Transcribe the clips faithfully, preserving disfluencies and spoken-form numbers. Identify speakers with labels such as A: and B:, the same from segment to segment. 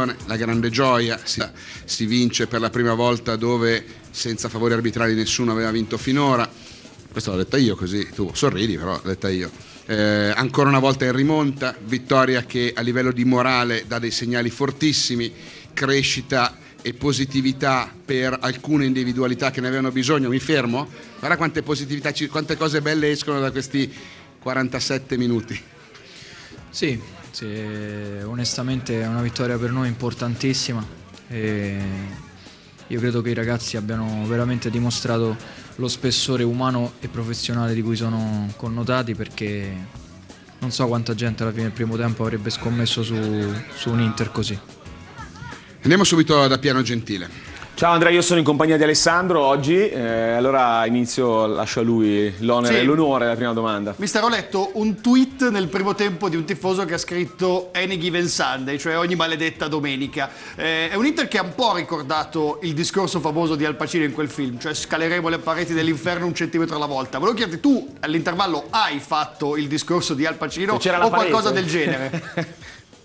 A: soddisfazione, la grande gioia, si, si vince per la prima volta dove senza favori arbitrali nessuno aveva vinto finora. Questo l'ho detta io, così tu sorridi, però l'ho detta io. Eh, ancora una volta in rimonta, vittoria che a livello di morale dà dei segnali fortissimi, crescita e positività per alcune individualità che ne avevano bisogno. Mi fermo? Guarda quante positività, quante cose belle escono da questi quarantasette minuti.
B: Sì, sì, onestamente è una vittoria per noi importantissima e io credo che i ragazzi abbiano veramente dimostrato lo spessore umano e professionale di cui sono connotati, perché non so quanta gente alla fine del primo tempo avrebbe scommesso su, su un Inter così.
A: Andiamo subito da Piano Gentile.
C: Ciao Andrea, io sono in compagnia di Alessandro oggi, eh, allora inizio, lascio a lui l'onere
D: sì.
C: e l'onore della prima domanda.
D: Mister, ho letto un tweet nel primo tempo di un tifoso che ha scritto Any Given Sunday, cioè ogni maledetta domenica. Eh, è un Inter che ha un po' ricordato il discorso famoso di Al Pacino in quel film, cioè scaleremo le pareti dell'inferno un centimetro alla volta. Volevo chiederti, tu all'intervallo hai fatto il discorso di Al Pacino o qualcosa del genere?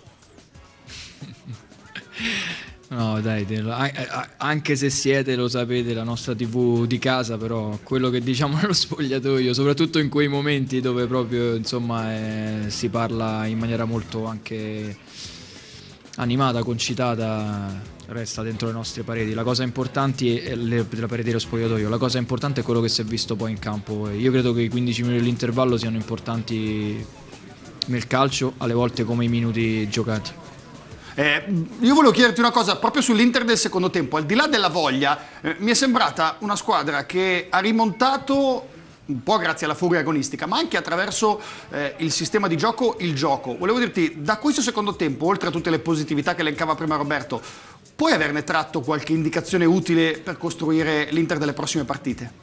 B: No dai, anche se siete, lo sapete, la nostra tivù di casa, però quello che diciamo nello spogliatoio, soprattutto in quei momenti dove proprio insomma eh, si parla in maniera molto anche animata, concitata, resta dentro le nostre pareti. La cosa importante è le, della parete dello spogliatoio, la cosa importante è quello che si è visto poi in campo. Io credo che i quindici minuti dell'intervallo siano importanti nel calcio, alle volte come i minuti giocati.
D: Eh, io volevo chiederti una cosa proprio sull'Inter del secondo tempo. Al di là della voglia, eh, mi è sembrata una squadra che ha rimontato un po' grazie alla furia agonistica, ma anche attraverso eh, il sistema di gioco, il gioco. Volevo dirti, da questo secondo tempo, oltre a tutte le positività che elencava prima Roberto, puoi averne tratto qualche indicazione utile per costruire l'Inter delle prossime partite?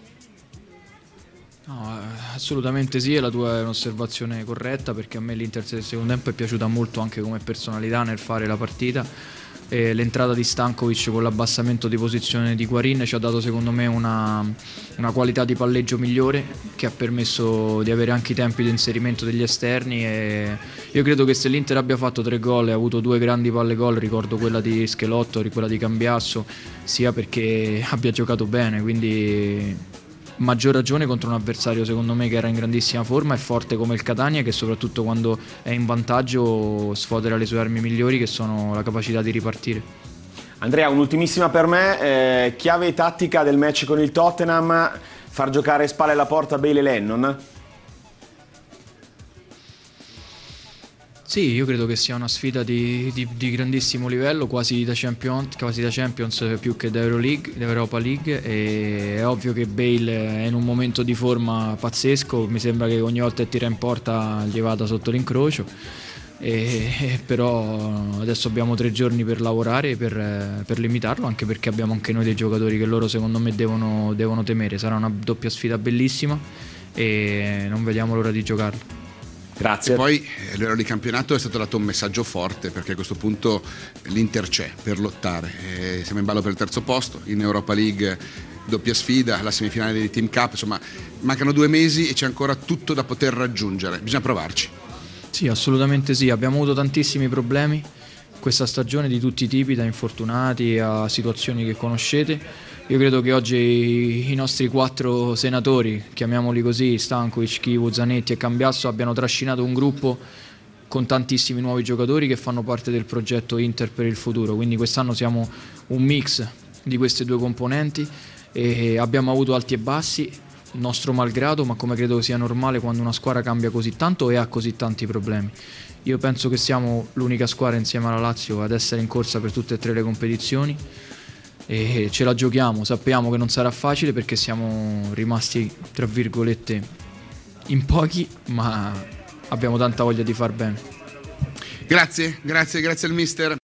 B: No, assolutamente sì, la tua è un'osservazione corretta, perché a me l'Inter del secondo tempo è piaciuta molto anche come personalità nel fare la partita. E l'entrata di Stankovic con l'abbassamento di posizione di Guarin ci ha dato secondo me una, una qualità di palleggio migliore, che ha permesso di avere anche i tempi di inserimento degli esterni. E io credo che se l'Inter abbia fatto tre gol e ha avuto due grandi palle gol, ricordo quella di Schelotto, quella di Cambiasso, sia perché abbia giocato bene, quindi maggior ragione contro un avversario secondo me che era in grandissima forma e forte come il Catania, che soprattutto quando è in vantaggio sfodera le sue armi migliori, che sono la capacità di ripartire.
C: Andrea, un'ultimissima per me, eh, chiave tattica del match con il Tottenham, far giocare spalle alla porta Bale e Lennon?
B: Sì, io credo che sia una sfida di, di, di grandissimo livello, quasi da Champions, quasi da Champions più che da Euroleague, da Europa League, e è ovvio che Bale è in un momento di forma pazzesco, mi sembra che ogni volta che tira in porta gli vada sotto l'incrocio, e, e però adesso abbiamo tre giorni per lavorare per, per limitarlo, anche perché abbiamo anche noi dei giocatori che loro secondo me devono, devono temere. Sarà una doppia sfida bellissima e non vediamo l'ora di giocarla.
C: Grazie.
A: E poi a livello di campionato è stato dato un messaggio forte, perché a questo punto l'Inter c'è per lottare, e siamo in ballo per il terzo posto, in Europa League doppia sfida, la semifinale dei Team Cup, insomma mancano due mesi e c'è ancora tutto da poter raggiungere, bisogna provarci.
B: Sì, assolutamente sì, abbiamo avuto tantissimi problemi questa stagione di tutti i tipi, da infortunati a situazioni che conoscete. Io credo che oggi i nostri quattro senatori, chiamiamoli così, Stankovic, Chivu, Zanetti e Cambiasso, abbiano trascinato un gruppo con tantissimi nuovi giocatori che fanno parte del progetto Inter per il futuro, quindi quest'anno siamo un mix di queste due componenti e abbiamo avuto alti e bassi, nostro malgrado, ma come credo sia normale quando una squadra cambia così tanto e ha così tanti problemi. Io penso che siamo l'unica squadra insieme alla Lazio ad essere in corsa per tutte e tre le competizioni e ce la giochiamo, sappiamo che non sarà facile perché siamo rimasti tra virgolette in pochi, ma abbiamo tanta voglia di far bene.
A: Grazie, grazie, grazie al mister.